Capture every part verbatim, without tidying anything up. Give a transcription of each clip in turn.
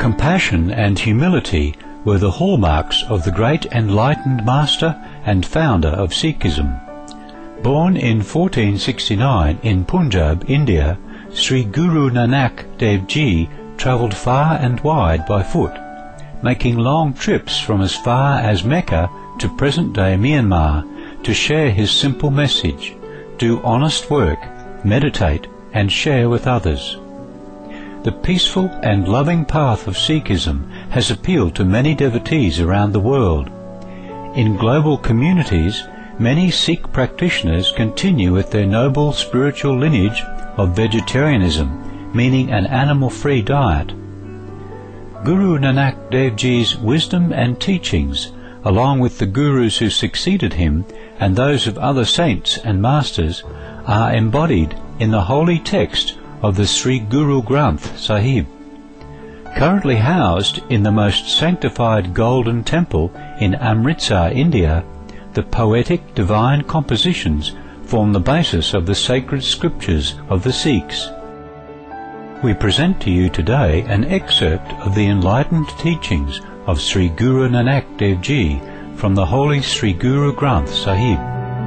Compassion and humility were the hallmarks of the great enlightened master and founder of Sikhism. Born in fourteen sixty-nine in Punjab, India, Sri Guru Nanak Dev Ji travelled far and wide by foot, making long trips from as far as Mecca to present-day Myanmar to share his simple message: do honest work, meditate and share with others. The peaceful and loving path of Sikhism has appealed to many devotees around the world. In global communities, many Sikh practitioners continue with their noble spiritual lineage of vegetarianism, meaning an animal-free diet. Guru Nanak Dev Ji's wisdom and teachings, along with the gurus who succeeded him and those of other saints and masters, are embodied in the holy text of the Sri Guru Granth Sahib. Currently housed in the most sanctified golden temple in Amritsar, India, the poetic divine compositions form the basis of the sacred scriptures of the Sikhs. We present to you today an excerpt of the enlightened teachings of Sri Guru Nanak Dev Ji from the holy Sri Guru Granth Sahib.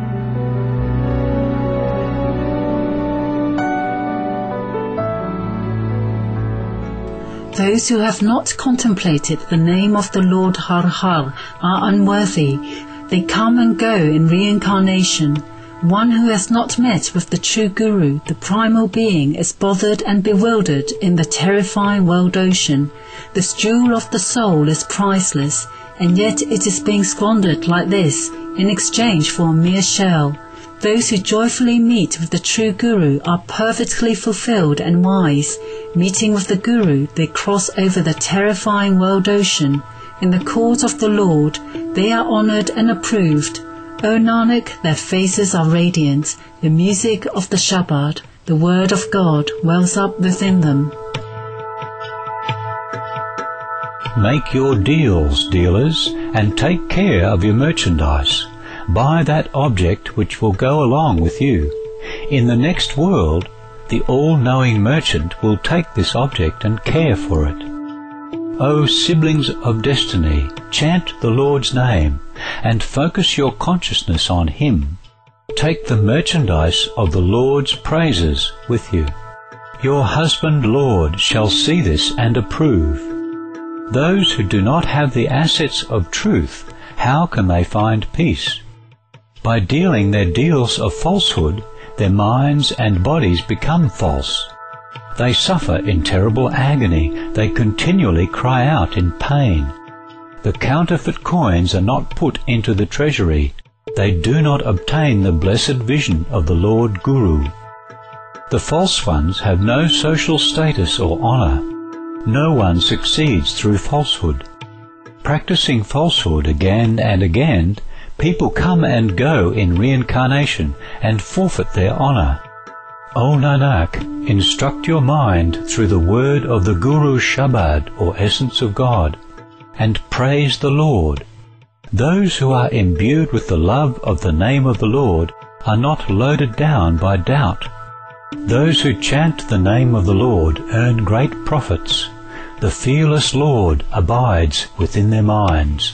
Those who have not contemplated the name of the Lord Har Har are unworthy. They come and go in reincarnation. One who has not met with the true Guru, the primal being, is bothered and bewildered in the terrifying world ocean. This jewel of the soul is priceless, and yet it is being squandered like this in exchange for a mere shell. Those who joyfully meet with the true Guru are perfectly fulfilled and wise. Meeting with the Guru, they cross over the terrifying world ocean. In the court of the Lord, they are honoured and approved. O Nanak, their faces are radiant. The music of the Shabad, the word of God, wells up within them. Make your deals, dealers, and take care of your merchandise. Buy that object which will go along with you. In the next world, the all-knowing merchant will take this object and care for it. O siblings of destiny, chant the Lord's name and focus your consciousness on Him. Take the merchandise of the Lord's praises with you. Your husband Lord shall see this and approve. Those who do not have the assets of truth, how can they find peace? By dealing their deals of falsehood, their minds and bodies become false. They suffer in terrible agony. They continually cry out in pain. The counterfeit coins are not put into the treasury. They do not obtain the blessed vision of the Lord Guru. The false ones have no social status or honour. No one succeeds through falsehood. Practicing falsehood again and again, people come and go in reincarnation and forfeit their honour. O Nanak, instruct your mind through the word of the Guru's Shabad or essence of God, and praise the Lord. Those who are imbued with the love of the name of the Lord are not loaded down by doubt. Those who chant the name of the Lord earn great profits. The fearless Lord abides within their minds.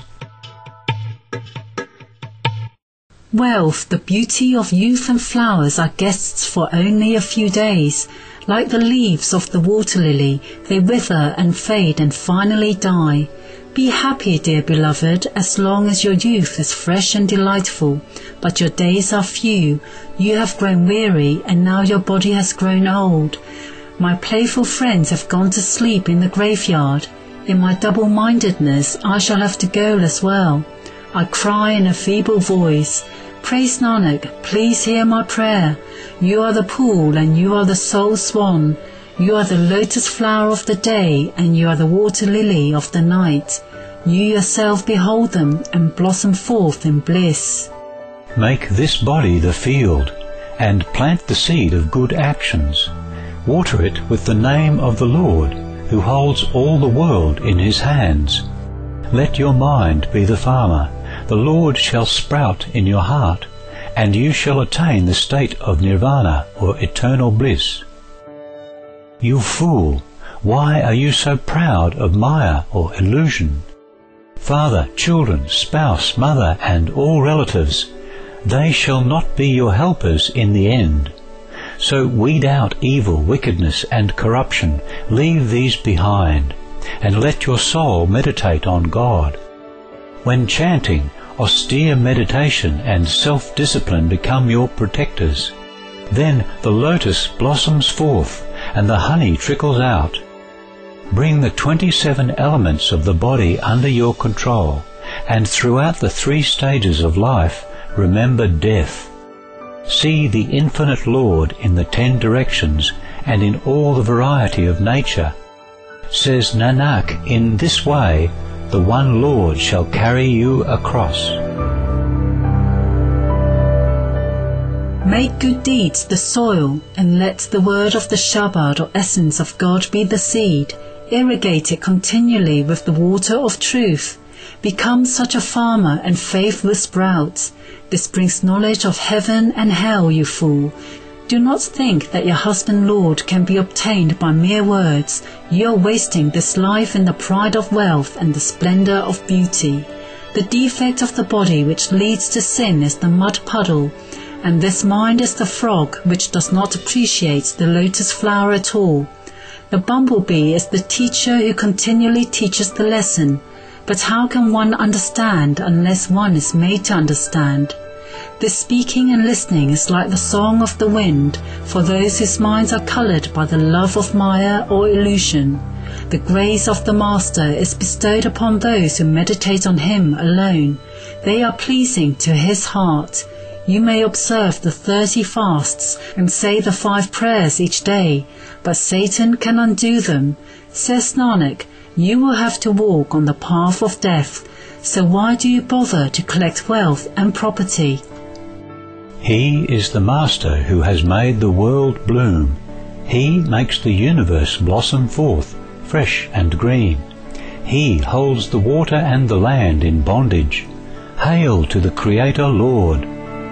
Wealth, the beauty of youth and flowers are guests for only a few days. Like the leaves of the water lily, they wither and fade and finally die. Be happy, dear beloved, as long as your youth is fresh and delightful, but your days are few. You have grown weary, and now your body has grown old. My playful friends have gone to sleep in the graveyard. In my double-mindedness, I shall have to go as well. I cry in a feeble voice, Praise Nanak, please hear my prayer. You are the pool and you are the soul swan. You are the lotus flower of the day and you are the water lily of the night. You yourself behold them and blossom forth in bliss. Make this body the field and plant the seed of good actions. Water it with the name of the Lord, who holds all the world in his hands. Let your mind be the farmer. The Lord shall sprout in your heart, and you shall attain the state of nirvana or eternal bliss. You fool, Why are you so proud of Maya or illusion? Father, children, spouse, mother, and all relatives, they shall not be your helpers in the end. So weed out evil, wickedness, and corruption. Leave these behind, and let your soul meditate on God. When chanting, austere meditation and self-discipline become your protectors. Then the lotus blossoms forth, and the honey trickles out. Bring the twenty-seven elements of the body under your control, and throughout the three stages of life, remember death. See the infinite Lord in the ten directions and in all the variety of nature. Says Nanak, in this way the one Lord shall carry you across. Make good deeds the soil, and let the word of the Shabad or essence of God be the seed. Irrigate it continually with the water of truth. Become such a farmer, and faith will sprout. This brings knowledge of heaven and hell, you fool. Do not think that your husband Lord can be obtained by mere words. You are wasting this life in the pride of wealth and the splendor of beauty. The defect of the body which leads to sin is the mud puddle, and this mind is the frog which does not appreciate the lotus flower at all. The bumblebee is the teacher who continually teaches the lesson. But how can one understand unless one is made to understand? This speaking and listening is like the song of the wind for those whose minds are coloured by the love of Maya or illusion. The grace of the Master is bestowed upon those who meditate on him alone. They are pleasing to his heart. You may observe the thirty fasts and say the five prayers each day, but Satan can undo them. Says Nanak, you will have to walk on the path of death, so why do you bother to collect wealth and property? He is the Master who has made the world bloom. He makes the universe blossom forth, fresh and green. He holds the water and the land in bondage. Hail to the Creator Lord!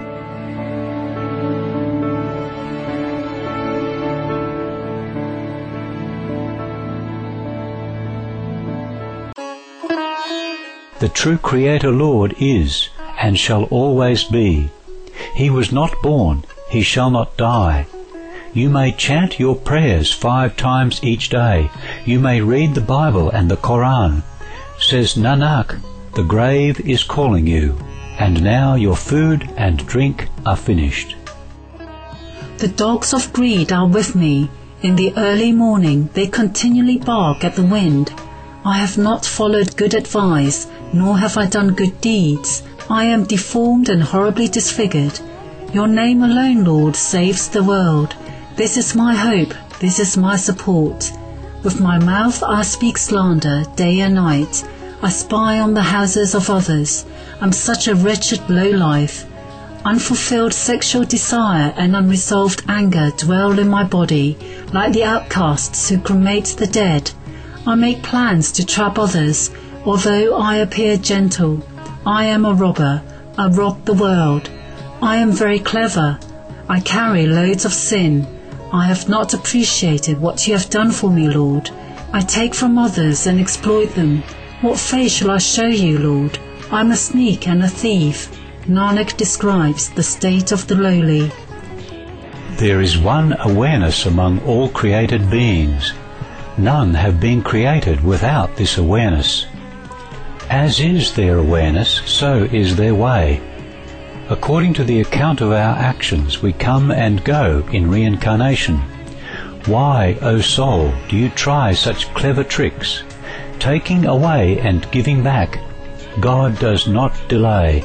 The true Creator Lord is, and shall always be. He was not born, he shall not die. You may chant your prayers five times each day. You may read the Bible and the Koran. Says Nanak, the grave is calling you, and now your food and drink are finished. The dogs of greed are with me. In the early morning they continually bark at the wind. I have not followed good advice, nor have I done good deeds. I am deformed and horribly disfigured. Your name alone, Lord, saves the world. This is my hope, this is my support. With my mouth I speak slander day and night. I spy on the houses of others. I'm such a wretched lowlife. Unfulfilled sexual desire and unresolved anger dwell in my body, like the outcasts who cremate the dead. I make plans to trap others, although I appear gentle. I am a robber. I rob the world. I am very clever. I carry loads of sin. I have not appreciated what you have done for me, Lord. I take from others and exploit them. What face shall I show you, Lord? I am a sneak and a thief. Nanak describes the state of the lowly. There is one awareness among all created beings. None have been created without this awareness. As is their awareness, so is their way. According to the account of our actions, we come and go in reincarnation. Why, O soul, do you try such clever tricks? Taking away and giving back, God does not delay.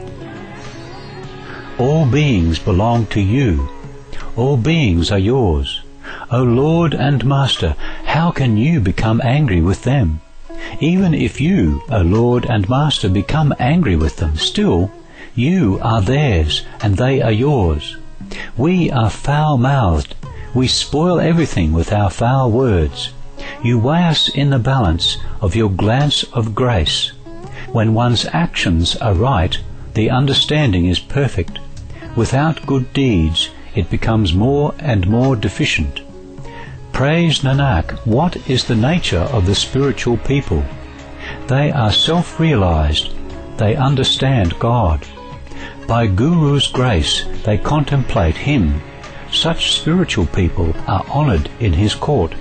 All beings belong to you. All beings are yours. O Lord and Master, how can you become angry with them? Even if you, O Lord and Master, become angry with them, still you are theirs and they are yours. We are foul-mouthed. We spoil everything with our foul words. You weigh us in the balance of your glance of grace. When one's actions are right, the understanding is perfect. Without good deeds, it becomes more and more deficient. Praise Nanak, what is the nature of the spiritual people? They are self-realized. They understand God. By Guru's grace, they contemplate Him. Such spiritual people are honored in His court.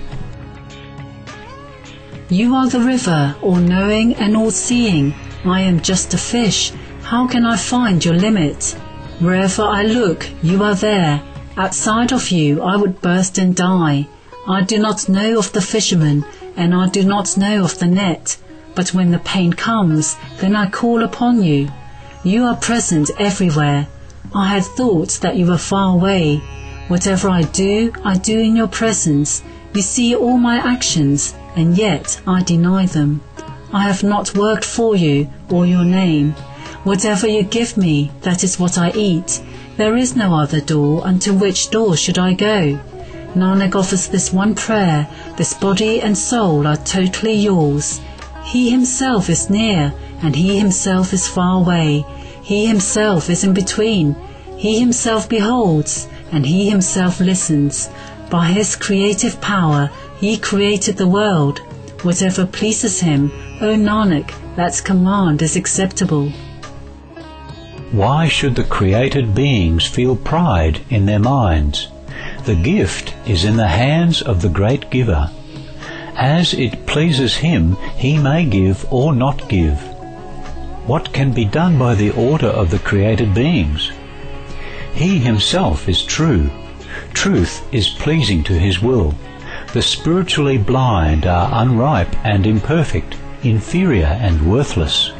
You are the river, all-knowing and all-seeing. I am just a fish. How can I find your limit? Wherever I look, you are there. Outside of you, I would burst and die. I do not know of the fisherman, and I do not know of the net. But when the pain comes, then I call upon you. You are present everywhere. I had thought that you were far away. Whatever I do, I do in your presence. You see all my actions, and yet I deny them. I have not worked for you or your name. Whatever you give me, that is what I eat. There is no other door, unto which door should I go? Nanak offers this one prayer. This body and soul are totally yours. He himself is near, and he himself is far away. He himself is in between. He himself beholds, and he himself listens. By his creative power, he created the world. Whatever pleases him, O Nanak, that command is acceptable. Why should the created beings feel pride in their minds? The gift is in the hands of the great giver. As it pleases him, he may give or not give. What can be done by the order of the created beings? He himself is true. Truth is pleasing to his will. The spiritually blind are unripe and imperfect, inferior and worthless.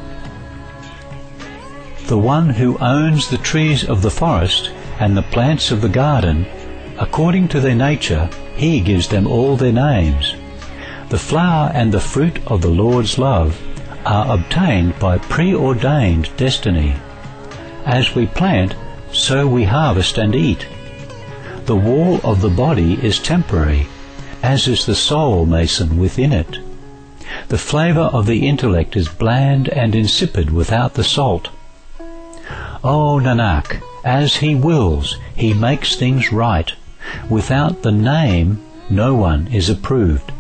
The one who owns the trees of the forest and the plants of the garden, according to their nature, he gives them all their names. The flower and the fruit of the Lord's love are obtained by preordained destiny. As we plant, so we harvest and eat. The wall of the body is temporary, as is the soul mason within it. The flavour of the intellect is bland and insipid without the salt. O Nanak, as he wills, he makes things right. Without the name, no one is approved.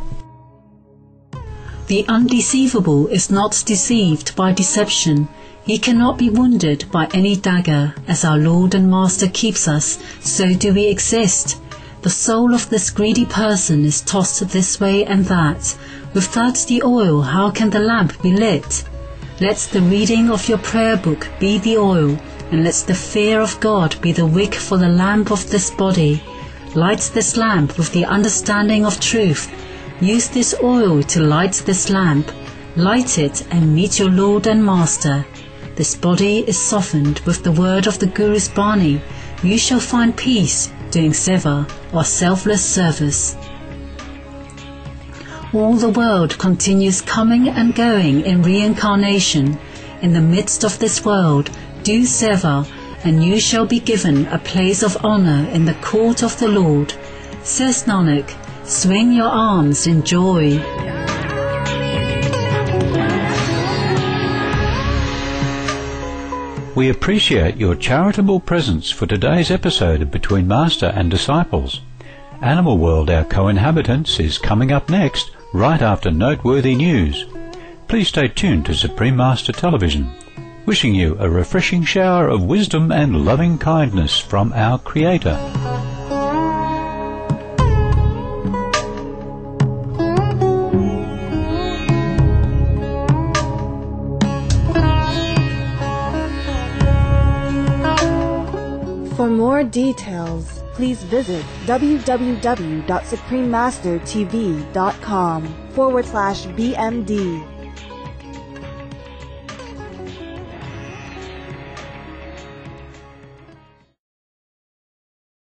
The undeceivable is not deceived by deception. He cannot be wounded by any dagger. As our Lord and Master keeps us, so do we exist. The soul of this greedy person is tossed this way and that. Without the oil, how can the lamp be lit? Let the reading of your prayer book be the oil, and let the fear of God be the wick for the lamp of this body. Light this lamp with the understanding of truth. Use this oil to light this lamp. Light it and meet your Lord and Master. This body is softened with the word of the Guru's Bani. You shall find peace doing seva or selfless service. All the world continues coming and going in reincarnation. In the midst of this world, do seva, and you shall be given a place of honour in the court of the Lord. Says Nanak, swing your arms in joy. We appreciate your charitable presence for today's episode of Between Master and Disciples. Animal World, Our Co-Inhabitants is coming up next, right after noteworthy news. Please stay tuned to Supreme Master Television, wishing you a refreshing shower of wisdom and loving kindness from our Creator. For more details, please visit www.suprememastertv.com forward slash BMD.